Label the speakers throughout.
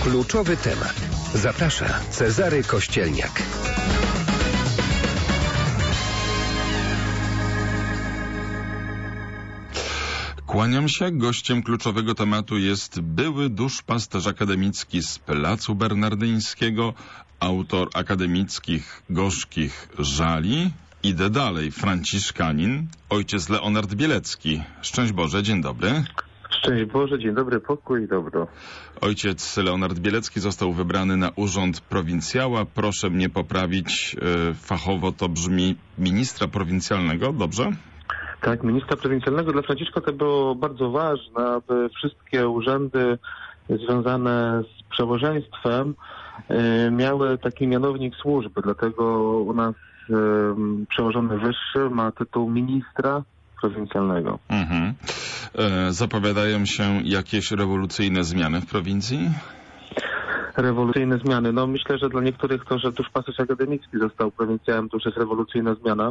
Speaker 1: Kluczowy temat. Zaprasza Cezary Kościelniak.
Speaker 2: Kłaniam się. Gościem kluczowego tematu jest były duszpasterz akademicki z Placu Bernardyńskiego, autor akademickich Gorzkich Żali. Idę dalej. Franciszkanin, ojciec Leonard Bielecki. Szczęść Boże, dzień dobry.
Speaker 3: Szczęść Boże, dzień dobry, pokój i dobro.
Speaker 2: Ojciec Leonard Bielecki został wybrany na urząd prowincjała. Proszę mnie poprawić, fachowo to brzmi ministra prowincjalnego, dobrze?
Speaker 3: Tak, ministra prowincjalnego. Dla Franciszka to było bardzo ważne, aby wszystkie urzędy związane z przełożeństwem miały taki mianownik służby. Dlatego u nas przełożony wyższy ma tytuł ministra prowincjalnego.
Speaker 2: Zapowiadają się jakieś rewolucyjne zmiany w prowincji?
Speaker 3: Rewolucyjne zmiany. No myślę, że dla niektórych to, że duszpasterz akademicki został prowincjałem, to już jest rewolucyjna zmiana.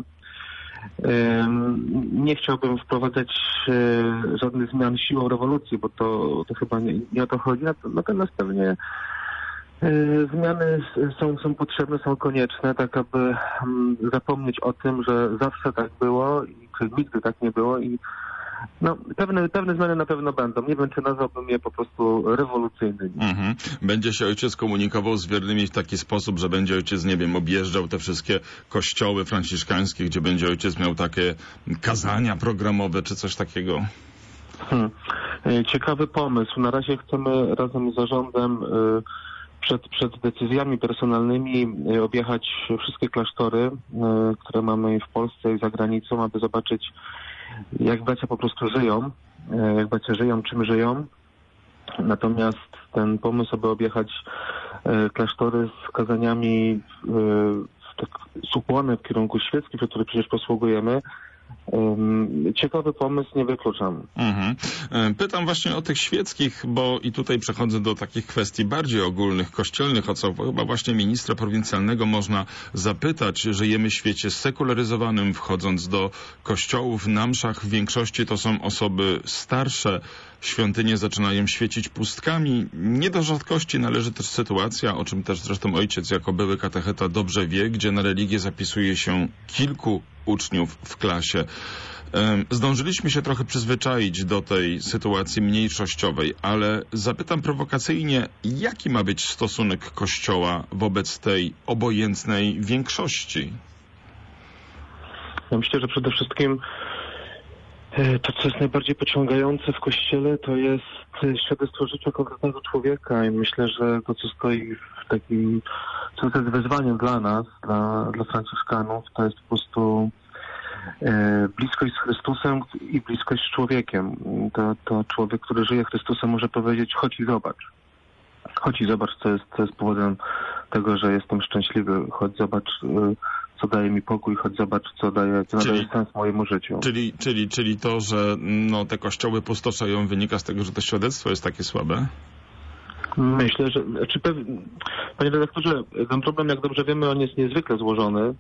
Speaker 3: Nie chciałbym wprowadzać żadnych zmian siłą rewolucji, bo to chyba nie o to chodzi. Natomiast pewnie zmiany są potrzebne, są konieczne, tak aby zapomnieć o tym, że zawsze tak było i nigdy tak nie było i pewne zmiany na pewno będą. Nie wiem, czy nazwałbym je po prostu rewolucyjnymi.
Speaker 2: Będzie się ojciec komunikował z wiernymi w taki sposób, że będzie ojciec, nie wiem, objeżdżał te wszystkie kościoły franciszkańskie, gdzie będzie ojciec miał takie kazania programowe, czy coś takiego?
Speaker 3: Ciekawy pomysł. Na razie chcemy razem z zarządem przed decyzjami personalnymi objechać wszystkie klasztory, które mamy w Polsce i za granicą, aby zobaczyć, jak bracia po prostu żyją, czym żyją. Natomiast ten pomysł, aby objechać klasztory z kazaniami z ukłonem w kierunku świeckim, przed który przecież posługujemy, ciekawy pomysł, nie wykluczam.
Speaker 2: Pytam właśnie o tych świeckich, bo i tutaj przechodzę do takich kwestii bardziej ogólnych, kościelnych, o co chyba właśnie ministra prowincjalnego można zapytać. Żyjemy w świecie sekularyzowanym, wchodząc do kościołów, na mszach w większości to są osoby starsze. Świątynie zaczynają świecić pustkami. Nie do rzadkości należy też sytuacja, o czym też zresztą ojciec jako były katecheta dobrze wie, gdzie na religię zapisuje się kilku uczniów w klasie. Zdążyliśmy się trochę przyzwyczaić do tej sytuacji mniejszościowej, ale zapytam prowokacyjnie, jaki ma być stosunek Kościoła wobec tej obojętnej większości?
Speaker 3: Ja myślę, że przede wszystkim to, co jest najbardziej pociągające w Kościele, to jest świadectwo życia konkretnego człowieka i myślę, że to, co stoi w takim, co jest wyzwaniem dla nas, dla franciszkanów, to jest po prostu bliskość z Chrystusem i bliskość z człowiekiem. To człowiek, który żyje Chrystusem, może powiedzieć: chodź i zobacz. Chodź i zobacz, co jest powodem tego, że jestem szczęśliwy. Chodź, zobacz, co daje mi pokój, chodź zobacz, co daje sens mojemu życiu.
Speaker 2: Czyli to, że te kościoły pustoszeją, wynika z tego, że to świadectwo jest takie słabe?
Speaker 3: Myślę, że... Panie redaktorze, ten problem, jak dobrze wiemy, on jest niezwykle złożony.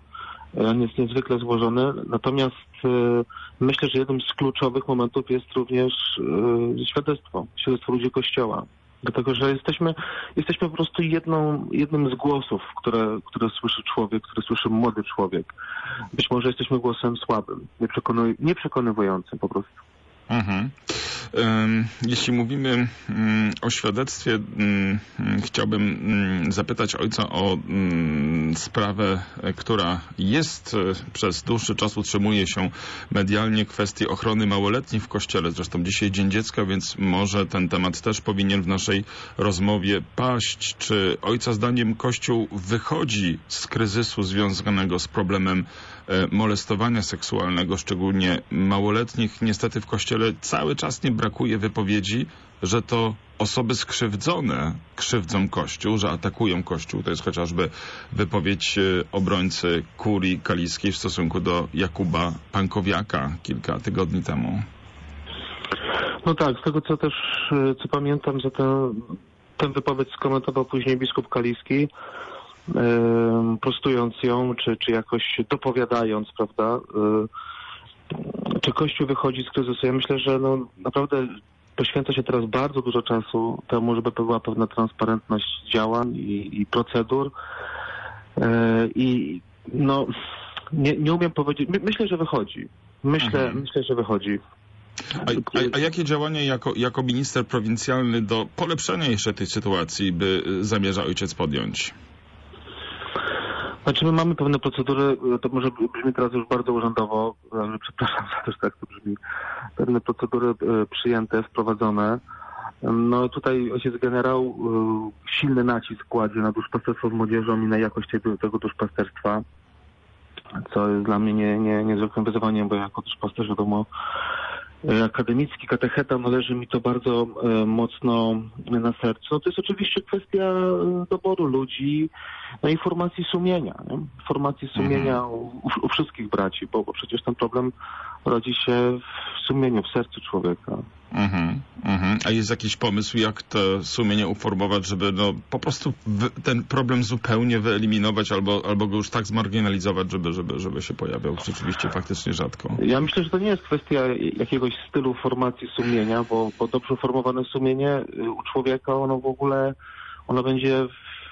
Speaker 3: Natomiast myślę, że jednym z kluczowych momentów jest również świadectwo ludzi Kościoła. Dlatego, że jesteśmy po prostu jednym z głosów, które słyszy człowiek, który słyszy młody człowiek. Być może jesteśmy głosem słabym, nieprzekonywującym po prostu.
Speaker 2: Jeśli mówimy o świadectwie, chciałbym zapytać ojca o sprawę, która jest przez dłuższy czas utrzymuje się medialnie, kwestii ochrony małoletnich w Kościele. Zresztą dzisiaj Dzień Dziecka, więc może ten temat też powinien w naszej rozmowie paść. Czy ojca zdaniem Kościół wychodzi z kryzysu związanego z problemem molestowania seksualnego, szczególnie małoletnich? Niestety w Kościele cały czas nie brakuje wypowiedzi, że to osoby skrzywdzone krzywdzą Kościół, że atakują Kościół. To jest chociażby wypowiedź obrońcy kurii kaliskiej w stosunku do Jakuba Pankowiaka kilka tygodni temu.
Speaker 3: No tak, z tego co pamiętam, że tę wypowiedź skomentował później biskup kaliski, prostując ją, czy jakoś dopowiadając, prawda, czy Kościół wychodzi z kryzysu. Ja myślę, że naprawdę poświęca się teraz bardzo dużo czasu temu, żeby była pewna transparentność działań i procedur. I no, nie umiem powiedzieć. Myślę, że wychodzi. Myślę, że wychodzi.
Speaker 2: A jakie działania jako minister prowincjalny do polepszenia jeszcze tej sytuacji by zamierza ojciec podjąć?
Speaker 3: Znaczy my mamy pewne procedury, to może brzmi teraz już bardzo urzędowo, ale przepraszam za to, że tak to brzmi. Pewne procedury przyjęte, wprowadzone. No tutaj ojciec generał silny nacisk kładzie na duszpasterstwo z młodzieżą i na jakość tego duszpasterstwa, co jest dla mnie niezwykłym wyzwaniem, bo jako duszpasterz, wiadomo, akademicki, katecheta, no leży mi to bardzo mocno na sercu. No to jest oczywiście kwestia doboru ludzi, no i formacji sumienia. Nie? Formacji sumienia u wszystkich braci, bo przecież ten problem rodzi się w sumieniu, w sercu człowieka.
Speaker 2: A jest jakiś pomysł, jak to sumienie uformować, żeby no po prostu ten problem zupełnie wyeliminować albo go już tak zmarginalizować, żeby się pojawiał rzeczywiście faktycznie rzadko? Ja
Speaker 3: myślę, że to nie jest kwestia jakiegoś stylu formacji sumienia, bo dobrze uformowane sumienie u człowieka, ono będzie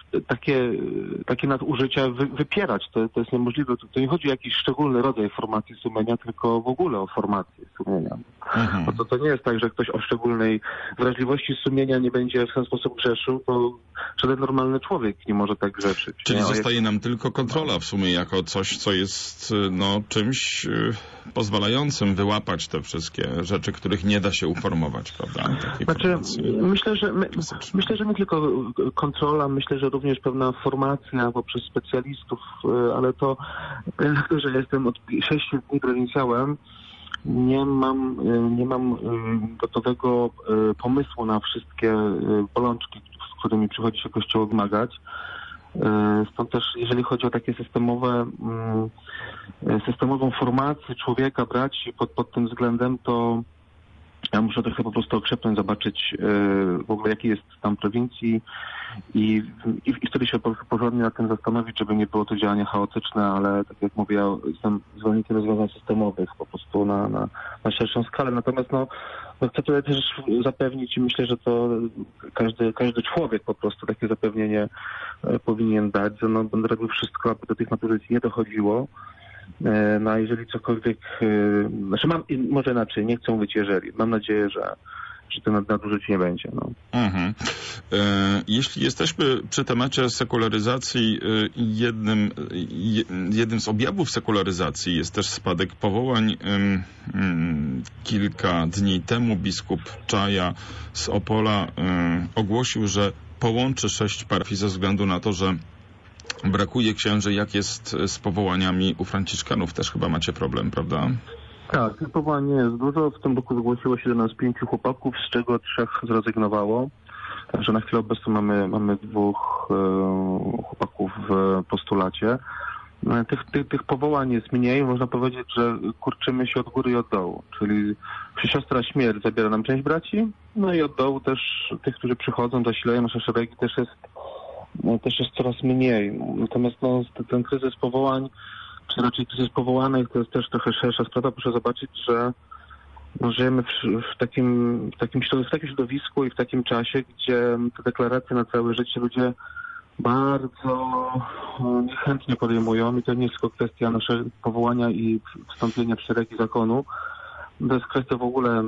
Speaker 3: takie nadużycia wypierać. To jest niemożliwe. To nie chodzi o jakiś szczególny rodzaj formacji sumienia, tylko w ogóle o formację sumienia. No to nie jest tak, że ktoś o szczególnej wrażliwości sumienia nie będzie w ten sposób grzeszył, to żaden normalny człowiek nie może tak grzeszyć.
Speaker 2: Czyli zostaje nam tylko kontrola w sumie jako coś, co jest czymś pozwalającym wyłapać te wszystkie rzeczy, których nie da się uformować, prawda?
Speaker 3: Znaczy, myślę, że nie tylko kontrola, myślę, że również pewna formacja poprzez specjalistów, ale to, że jestem od 6 dni prowincjałem, nie mam gotowego pomysłu na wszystkie bolączki, z którymi przychodzi się Kościołowi zmagać. Stąd też, jeżeli chodzi o takie systemową formację człowieka, braci pod tym względem, to ja muszę trochę po prostu okrzepnąć, zobaczyć w ogóle jaki jest stan prowincji i wtedy się porządnie nad tym zastanowić, żeby nie było to działanie chaotyczne, ale tak jak mówię, ja jestem zwolennikiem rozwiązań systemowych po prostu na szerszą skalę. Natomiast chcę tutaj też zapewnić i myślę, że to każdy człowiek po prostu takie zapewnienie powinien dać, że będę robił wszystko, aby do tych nadużyć nie dochodziło. No a jeżeli cokolwiek, może inaczej, nie chcę mówić jeżeli. Mam nadzieję, że to nadużyć nie będzie.
Speaker 2: Jeśli jesteśmy przy temacie sekularyzacji, jednym z objawów sekularyzacji jest też spadek powołań. Kilka dni temu biskup Czaja z Opola ogłosił, że połączy 6 parafii ze względu na to, że brakuje księży. Jak jest z powołaniami u franciszkanów? Też chyba macie problem, prawda?
Speaker 3: Tak, tych powołań nie jest dużo. W tym roku zgłosiło się do nas 5 chłopaków, z czego 3 zrezygnowało. Także na chwilę obecną mamy 2 chłopaków w postulacie. Tych powołań jest mniej. Można powiedzieć, że kurczymy się od góry i od dołu. Czyli siostra śmierć zabiera nam część braci, no i od dołu też tych, którzy przychodzą, zasilają nasze szeregi, też jest coraz mniej. Natomiast ten kryzys powołań, czy raczej kryzys powołanych, to jest też trochę szersza sprawa. Proszę zobaczyć, że żyjemy w takim środowisku i w takim czasie, gdzie te deklaracje na całe życie ludzie bardzo niechętnie podejmują i to nie jest tylko kwestia naszego powołania i wstąpienia w szeregi zakonu. To jest kwestia w ogóle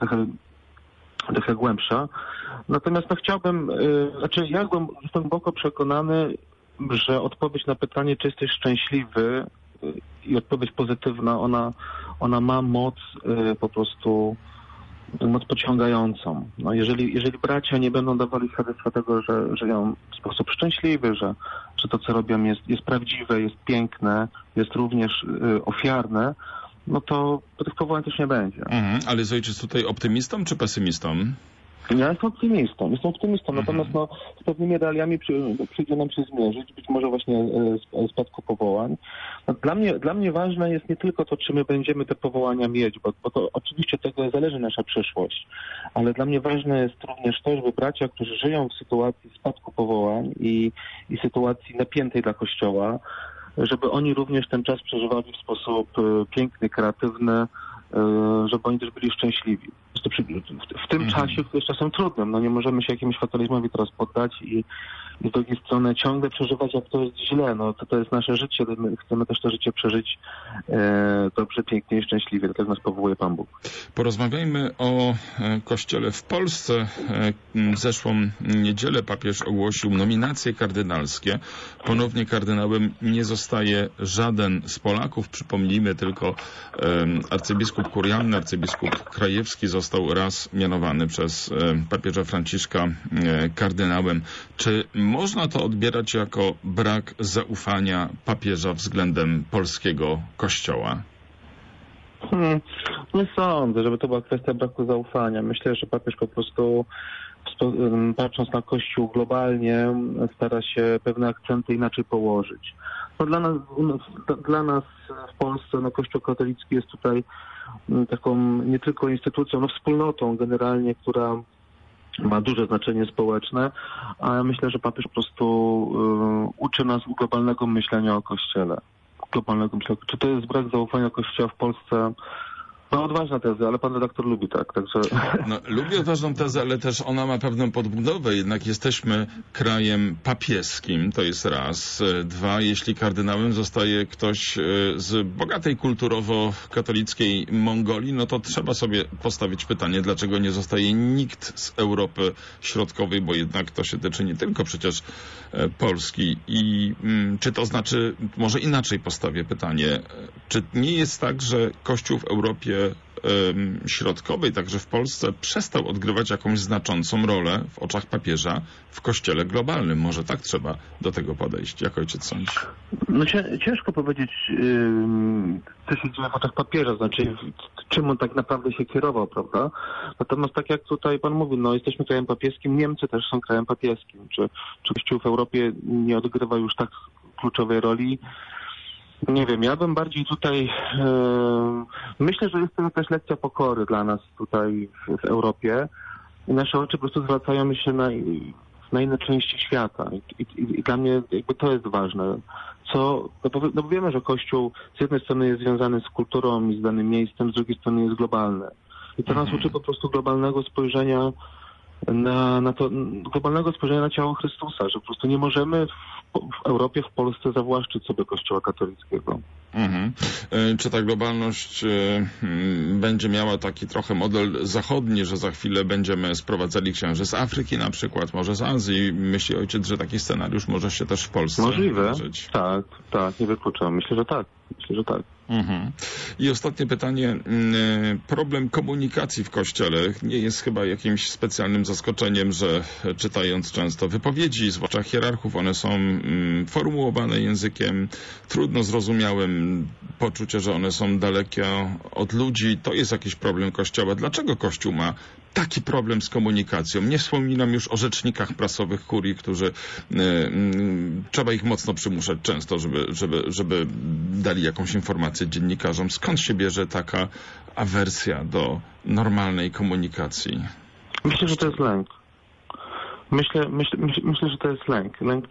Speaker 3: trochę głębsza. Natomiast chciałbym, ja jestem głęboko przekonany, że odpowiedź na pytanie, czy jesteś szczęśliwy, i odpowiedź pozytywna, ona ma moc po prostu, moc pociągającą. Jeżeli bracia nie będą dawali świadectwa tego, że żyją w sposób szczęśliwy, że to, co robią jest prawdziwe, jest piękne, jest również ofiarne, to tych powołań też nie będzie.
Speaker 2: Ale jest ojciec tutaj optymistą czy pesymistą?
Speaker 3: Ja jestem optymistą, natomiast z pewnymi realiami przyjdzie nam się zmierzyć, być może właśnie spadku powołań. Dla mnie ważne jest nie tylko to, czy my będziemy te powołania mieć, bo to oczywiście tego zależy nasza przyszłość, ale dla mnie ważne jest również to, żeby bracia, którzy żyją w sytuacji spadku powołań i sytuacji napiętej dla Kościoła, żeby oni również ten czas przeżywali w sposób piękny, kreatywny, żeby oni też byli szczęśliwi. w tym czasie, który jest czasem trudnym. No nie możemy się jakiemuś fatalizmowi teraz poddać i z drugiej strony ciągle przeżywać, jak to jest źle. No to jest nasze życie, my chcemy też to życie przeżyć dobrze, pięknie i szczęśliwie. Tak nas powołuje Pan Bóg.
Speaker 2: Porozmawiajmy o Kościele w Polsce. W zeszłą niedzielę papież ogłosił nominacje kardynalskie. Ponownie kardynałem nie zostaje żaden z Polaków. Przypomnijmy tylko, arcybiskup kurialny, arcybiskup Krajewski został raz mianowany przez papieża Franciszka kardynałem. Czy można to odbierać jako brak zaufania papieża względem polskiego Kościoła?
Speaker 3: Nie sądzę, żeby to była kwestia braku zaufania. Myślę, że papież po prostu, patrząc na Kościół globalnie, stara się pewne akcenty inaczej położyć. No dla nas w Polsce Kościół katolicki jest tutaj taką nie tylko instytucją, wspólnotą generalnie, która ma duże znaczenie społeczne, a myślę, że papież po prostu uczy nas globalnego myślenia o Kościele. Czy to jest brak zaufania Kościoła w Polsce? No odważna teza, ale pan redaktor lubi, tak? Także...
Speaker 2: No, lubię odważną tezę, ale też ona ma pewną podbudowę. Jednak jesteśmy krajem papieskim, to jest raz. Dwa, jeśli kardynałem zostaje ktoś z bogatej kulturowo katolickiej Mongolii, no to trzeba sobie postawić pytanie, dlaczego nie zostaje nikt z Europy Środkowej, bo jednak to się tyczy nie tylko przecież Polski. I czy to znaczy, może inaczej postawię pytanie, czy nie jest tak, że Kościół w Europie Środkowej, także w Polsce, przestał odgrywać jakąś znaczącą rolę w oczach papieża w Kościele globalnym? Może tak trzeba do tego podejść, jak ojciec sądzi?
Speaker 3: No ciężko powiedzieć, co się dzieje w oczach papieża, znaczy czym on tak naprawdę się kierował, prawda? Natomiast tak jak tutaj pan mówi, jesteśmy krajem papieskim, Niemcy też są krajem papieskim. Czy Kościół w Europie nie odgrywa już tak kluczowej roli? Nie wiem, ja bym bardziej tutaj... myślę, że jest to jakaś lekcja pokory dla nas tutaj w Europie i nasze oczy po prostu zwracają się na inne części świata i dla mnie jakby to jest ważne. Bo wiemy, że Kościół z jednej strony jest związany z kulturą i z danym miejscem, z drugiej strony jest globalny. I to nas uczy po prostu globalnego spojrzenia globalnego spojrzenia na ciało Chrystusa, że po prostu nie możemy w Europie, w Polsce zawłaszczyć sobie Kościoła katolickiego.
Speaker 2: Czy ta globalność będzie miała taki trochę model zachodni, że za chwilę będziemy sprowadzali księży z Afryki na przykład, może z Azji? Myśli ojciec, że taki scenariusz może się też w Polsce wydarzyć?
Speaker 3: Tak, nie wykluczam. Myślę, że tak.
Speaker 2: I ostatnie pytanie. Problem komunikacji w Kościele nie jest chyba jakimś specjalnym zaskoczeniem, że czytając często wypowiedzi, zwłaszcza hierarchów, one są formułowane językiem trudno zrozumiałym, poczucie, że one są dalekie od ludzi. To jest jakiś problem Kościoła. Dlaczego Kościół ma taki problem z komunikacją? Nie wspominam już o rzecznikach prasowych kurii, którzy trzeba ich mocno przymuszać często, żeby dali jakąś informację dziennikarzom. Skąd się bierze taka awersja do normalnej komunikacji?
Speaker 3: Myślę, że to jest lęk. Myślę, że to jest lęk. Lęk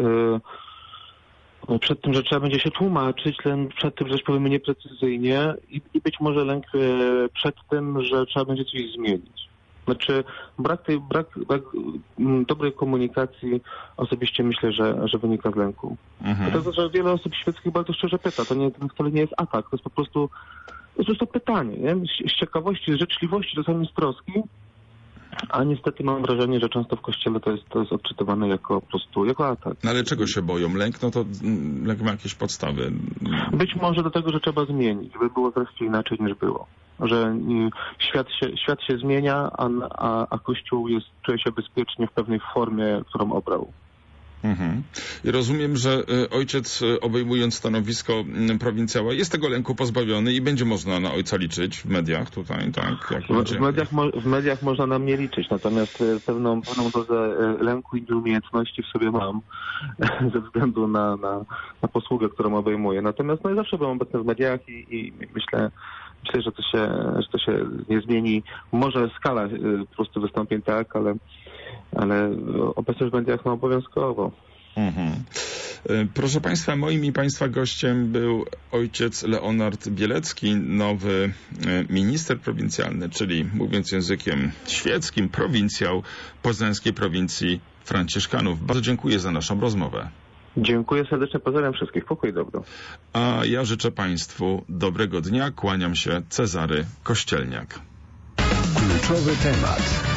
Speaker 3: przed tym, że trzeba będzie się tłumaczyć, przed tym, że coś powiemy nieprecyzyjnie i być może lęk przed tym, że trzeba będzie coś zmienić. Znaczy brak dobrej komunikacji osobiście myślę, że wynika z lęku. Dlatego, że wiele osób świeckich bardzo szczerze pyta, to wcale nie jest atak, to jest po prostu pytanie, nie? Z ciekawości, z życzliwości, czasami z troski, a niestety mam wrażenie, że często w Kościele to jest odczytywane jako atak.
Speaker 2: No ale czego się boją? Lęk? No to lęk ma jakieś podstawy.
Speaker 3: Być może do tego, że trzeba zmienić, żeby było wreszcie inaczej niż było. Że świat się zmienia, a Kościół czuje się bezpiecznie w pewnej formie, którą obrał.
Speaker 2: I rozumiem, że ojciec, obejmując stanowisko prowincjała, jest tego lęku pozbawiony i będzie można na ojca liczyć w mediach tutaj, tak?
Speaker 3: W mediach można na mnie liczyć, natomiast pewną dozę lęku i nieumiejętności w sobie mam ze względu na posługę, którą obejmuję. Natomiast zawsze byłem obecny w mediach i myślę, że to się nie zmieni. Może skala po prostu wystąpień tak, ale obecność w mediach obowiązkowo.
Speaker 2: Proszę Państwa, moim i Państwa gościem był ojciec Leonard Bielecki, nowy minister prowincjalny, czyli mówiąc językiem świeckim, prowincjał poznańskiej prowincji Franciszkanów. Bardzo dziękuję za naszą rozmowę.
Speaker 3: Dziękuję serdecznie, pozdrawiam wszystkich. Pokój i dobro.
Speaker 2: A ja życzę Państwu dobrego dnia. Kłaniam się, Cezary Kościelniak.
Speaker 1: Kluczowy temat.